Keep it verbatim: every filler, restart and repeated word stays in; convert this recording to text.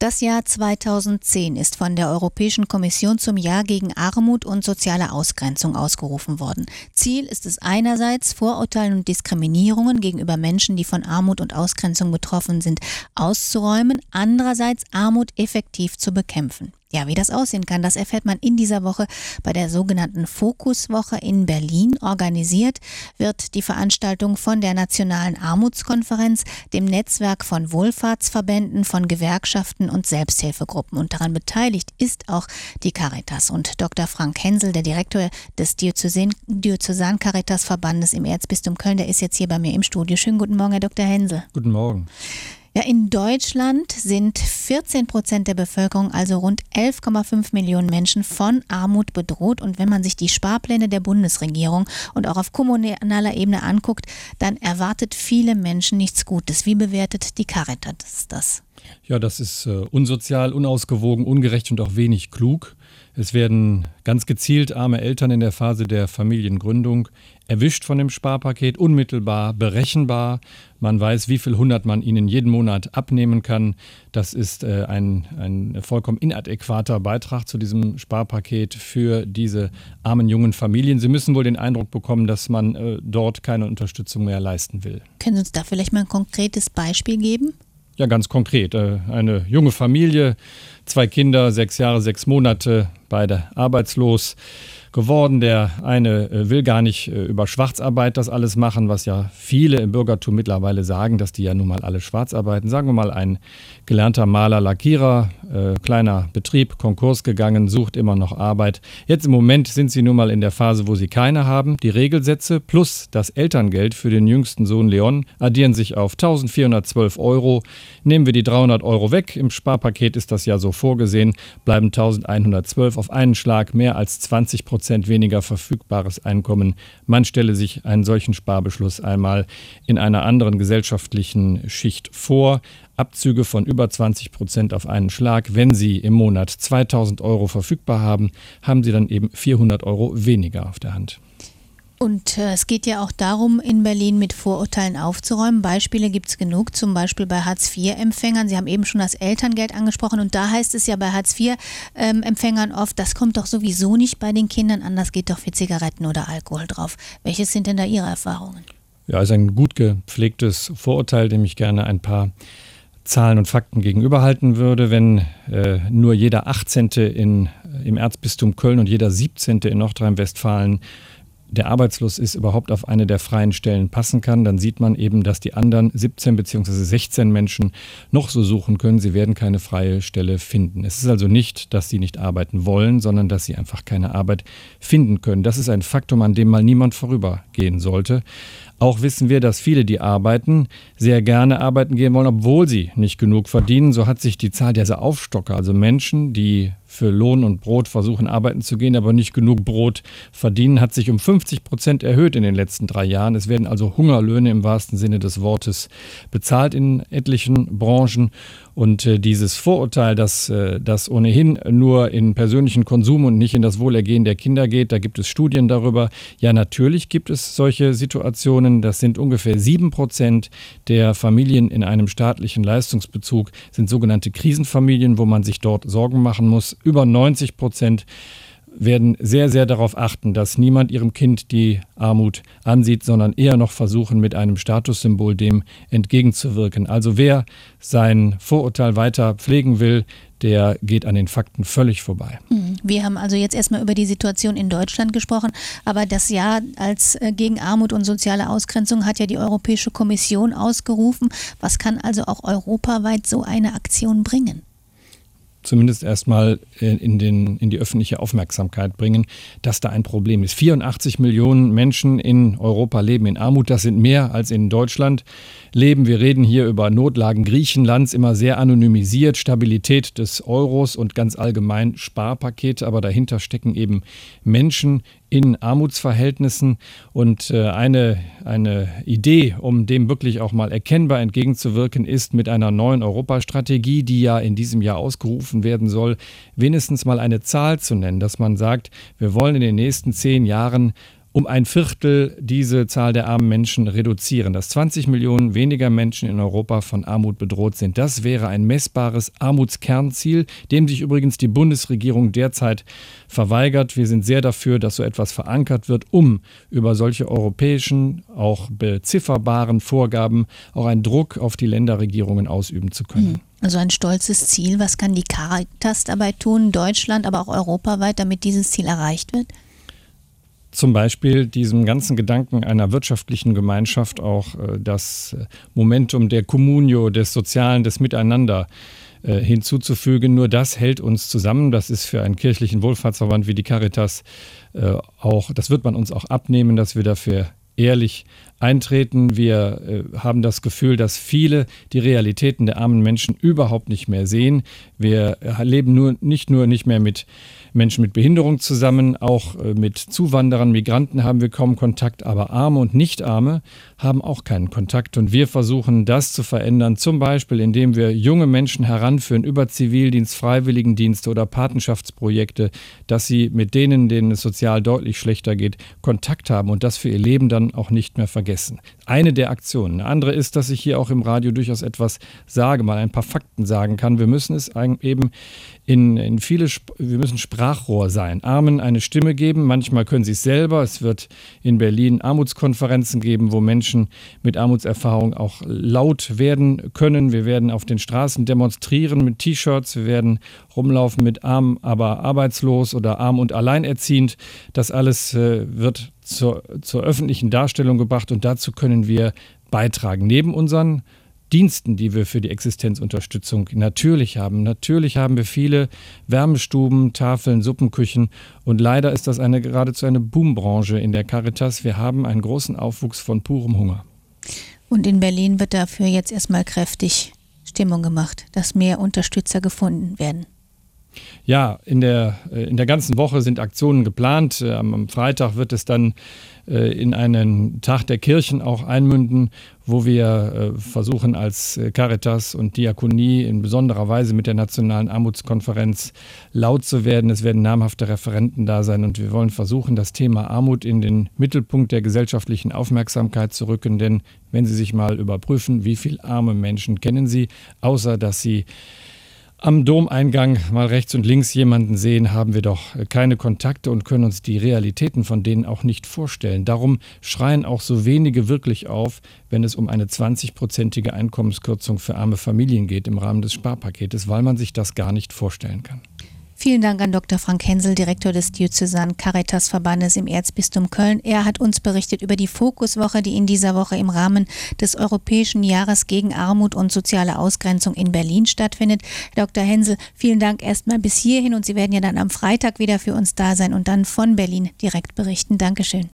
Das Jahr zweitausendzehn ist von der Europäischen Kommission zum Jahr gegen Armut und soziale Ausgrenzung ausgerufen worden. Ziel ist es einerseits, Vorurteilen und Diskriminierungen gegenüber Menschen, die von Armut und Ausgrenzung betroffen sind, auszuräumen, andererseits Armut effektiv zu bekämpfen. Ja, wie das aussehen kann, das erfährt man in dieser Woche bei der sogenannten Fokuswoche in Berlin. Organisiert wird die Veranstaltung von der Nationalen Armutskonferenz, dem Netzwerk von Wohlfahrtsverbänden, von Gewerkschaften und Selbsthilfegruppen. Und daran beteiligt ist auch die Caritas. Und Doktor Frank Hensel, der Direktor des Diözesan- Diözesan-Caritas-Verbandes im Erzbistum Köln, der ist jetzt hier bei mir im Studio. Schönen guten Morgen, Herr Doktor Hensel. Guten Morgen. Ja, in Deutschland sind vierzehn Prozent der Bevölkerung, also rund elf Komma fünf Millionen Menschen, von Armut bedroht. Und wenn man sich die Sparpläne der Bundesregierung und auch auf kommunaler Ebene anguckt, dann erwartet viele Menschen nichts Gutes. Wie bewertet die Caritas das? Ja, das ist äh, unsozial, unausgewogen, ungerecht und auch wenig klug. Es werden ganz gezielt arme Eltern in der Phase der Familiengründung erwischt von dem Sparpaket, unmittelbar berechenbar. Man weiß, wie viel hundert man ihnen jeden Monat abnehmen kann. Das ist äh, ein, ein vollkommen inadäquater Beitrag zu diesem Sparpaket für diese armen jungen Familien. Sie müssen wohl den Eindruck bekommen, dass man äh, dort keine Unterstützung mehr leisten will. Können Sie uns da vielleicht mal ein konkretes Beispiel geben? Ja, ganz konkret. Eine junge Familie, zwei Kinder, sechs Jahre, sechs Monate, beide arbeitslos geworden. Der eine will gar nicht über Schwarzarbeit das alles machen, was ja viele im Bürgertum mittlerweile sagen, dass die ja nun mal alle schwarz arbeiten. Sagen wir mal, ein gelernter Maler, Lackierer, äh, kleiner Betrieb, Konkurs gegangen, sucht immer noch Arbeit. Jetzt im Moment sind sie nun mal in der Phase, wo sie keine haben. Die Regelsätze plus das Elterngeld für den jüngsten Sohn Leon addieren sich auf eintausendvierhundertzwölf Euro. Nehmen wir die dreihundert Euro weg, im Sparpaket ist das ja so vorgesehen, bleiben eintausendeinhundertzwölf auf einen Schlag, mehr als zwanzig Prozent weniger verfügbares Einkommen. Man stelle sich einen solchen Sparbeschluss einmal in einer anderen gesellschaftlichen Schicht vor. Abzüge von über zwanzig Prozent auf einen Schlag. Wenn Sie im Monat zweitausend Euro verfügbar haben, haben Sie dann eben vierhundert Euro weniger auf der Hand. Und äh, es geht ja auch darum, in Berlin mit Vorurteilen aufzuräumen. Beispiele gibt es genug, zum Beispiel bei Hartz vier Empfängern. Sie haben eben schon das Elterngeld angesprochen und da heißt es ja bei Hartz vier Empfängern oft, das kommt doch sowieso nicht bei den Kindern an, das geht doch für Zigaretten oder Alkohol drauf. Welches sind denn da Ihre Erfahrungen? Ja, ist ein gut gepflegtes Vorurteil, dem ich gerne ein paar Zahlen und Fakten gegenüberhalten würde. Wenn äh, nur jeder achtzehnte in, im Erzbistum Köln und jeder siebzehnte in Nordrhein-Westfalen der arbeitslos ist, überhaupt auf eine der freien Stellen passen kann, dann sieht man eben, dass die anderen siebzehn bzw. sechzehn Menschen noch so suchen können, sie werden keine freie Stelle finden. Es ist also nicht, dass sie nicht arbeiten wollen, sondern dass sie einfach keine Arbeit finden können. Das ist ein Faktum, an dem mal niemand vorübergehen sollte. Auch wissen wir, dass viele, die arbeiten, sehr gerne arbeiten gehen wollen, obwohl sie nicht genug verdienen. So hat sich die Zahl dieser Aufstocker, also Menschen, die für Lohn und Brot versuchen, arbeiten zu gehen, aber nicht genug Brot verdienen, hat sich um fünfzig Prozent erhöht in den letzten drei Jahren. Es werden also Hungerlöhne im wahrsten Sinne des Wortes bezahlt in etlichen Branchen. Und äh, dieses Vorurteil, dass äh, das ohnehin nur in persönlichen Konsum und nicht in das Wohlergehen der Kinder geht, da gibt es Studien darüber. Ja, natürlich gibt es solche Situationen. Das sind ungefähr sieben Prozent der Familien in einem staatlichen Leistungsbezug, sind sogenannte Krisenfamilien, wo man sich dort Sorgen machen muss. Über neunzig Prozent werden sehr, sehr darauf achten, dass niemand ihrem Kind die Armut ansieht, sondern eher noch versuchen, mit einem Statussymbol dem entgegenzuwirken. Also wer sein Vorurteil weiter pflegen will, der geht an den Fakten völlig vorbei. Wir haben also jetzt erstmal über die Situation in Deutschland gesprochen, aber das Jahr als gegen Armut und soziale Ausgrenzung hat ja die Europäische Kommission ausgerufen. Was kann also auch europaweit so eine Aktion bringen? Zumindest erstmal in, den, in die öffentliche Aufmerksamkeit bringen, dass da ein Problem ist. vierundachtzig Millionen Menschen in Europa leben in Armut. Das sind mehr als in Deutschland leben. Wir reden hier über Notlagen Griechenlands, immer sehr anonymisiert, Stabilität des Euros und ganz allgemein Sparpakete. Aber dahinter stecken eben Menschen in Armutsverhältnissen. Und äh, eine, eine Idee, um dem wirklich auch mal erkennbar entgegenzuwirken, ist mit einer neuen Europastrategie, die ja in diesem Jahr ausgerufen werden soll, wenigstens mal eine Zahl zu nennen, dass man sagt, wir wollen in den nächsten zehn Jahren um ein Viertel diese Zahl der armen Menschen reduzieren, dass zwanzig Millionen weniger Menschen in Europa von Armut bedroht sind. Das wäre ein messbares Armutskernziel, dem sich übrigens die Bundesregierung derzeit verweigert. Wir sind sehr dafür, dass so etwas verankert wird, um über solche europäischen, auch bezifferbaren Vorgaben auch einen Druck auf die Länderregierungen ausüben zu können. Also ein stolzes Ziel. Was kann die Caritas dabei tun, Deutschland, aber auch europaweit, damit dieses Ziel erreicht wird? Zum Beispiel diesem ganzen Gedanken einer wirtschaftlichen Gemeinschaft auch äh, das Momentum der Communio, des Sozialen, des Miteinander äh, hinzuzufügen. Nur das hält uns zusammen. Das ist für einen kirchlichen Wohlfahrtsverband wie die Caritas äh, auch, das wird man uns auch abnehmen, dass wir dafür ehrlich eintreten. Wir äh, haben das Gefühl, dass viele die Realitäten der armen Menschen überhaupt nicht mehr sehen. Wir äh, leben nur, nicht nur nicht mehr mit Menschen mit Behinderung zusammen, auch äh, mit Zuwanderern, Migranten haben wir kaum Kontakt, aber Arme und Nicht-Arme haben auch keinen Kontakt. Und wir versuchen, das zu verändern, zum Beispiel, indem wir junge Menschen heranführen über Zivildienst, Freiwilligendienste oder Patenschaftsprojekte, dass sie mit denen, denen es sozial deutlich schlechter geht, Kontakt haben und das für ihr Leben dann auch nicht mehr vergessen. Eine der Aktionen. Eine andere ist, dass ich hier auch im Radio durchaus etwas sage, mal ein paar Fakten sagen kann. Wir müssen es eben in, in viele, Sp- wir müssen Sprachrohr sein, Armen eine Stimme geben. Manchmal können sie es selber. Es wird in Berlin Armutskonferenzen geben, wo Menschen mit Armutserfahrung auch laut werden können. Wir werden auf den Straßen demonstrieren mit T-Shirts. Wir werden rumlaufen mit arm, aber arbeitslos oder arm und alleinerziehend. Das alles äh, wird zur, zur öffentlichen Darstellung gebracht und dazu können wir beitragen. Neben unseren Diensten, die wir für die Existenzunterstützung natürlich haben. Natürlich haben wir viele Wärmestuben, Tafeln, Suppenküchen und leider ist das eine, geradezu eine Boombranche in der Caritas. Wir haben einen großen Aufwuchs von purem Hunger. Und in Berlin wird dafür jetzt erstmal kräftig Stimmung gemacht, dass mehr Unterstützer gefunden werden. Ja, in der, in der ganzen Woche sind Aktionen geplant. Am Freitag wird es dann in einen Tag der Kirchen auch einmünden, wo wir versuchen als Caritas und Diakonie in besonderer Weise mit der Nationalen Armutskonferenz laut zu werden. Es werden namhafte Referenten da sein und wir wollen versuchen, das Thema Armut in den Mittelpunkt der gesellschaftlichen Aufmerksamkeit zu rücken. Denn wenn Sie sich mal überprüfen, wie viele arme Menschen kennen Sie, außer dass Sie am Domeingang mal rechts und links jemanden sehen, haben wir doch keine Kontakte und können uns die Realitäten von denen auch nicht vorstellen. Darum schreien auch so wenige wirklich auf, wenn es um eine zwanzigprozentige Einkommenskürzung für arme Familien geht im Rahmen des Sparpaketes, weil man sich das gar nicht vorstellen kann. Vielen Dank an Doktor Frank Hensel, Direktor des Diözesanen Caritas-Verbandes im Erzbistum Köln. Er hat uns berichtet über die Fokuswoche, die in dieser Woche im Rahmen des Europäischen Jahres gegen Armut und soziale Ausgrenzung in Berlin stattfindet. Herr Doktor Hensel, vielen Dank erstmal bis hierhin und Sie werden ja dann am Freitag wieder für uns da sein und dann von Berlin direkt berichten. Dankeschön.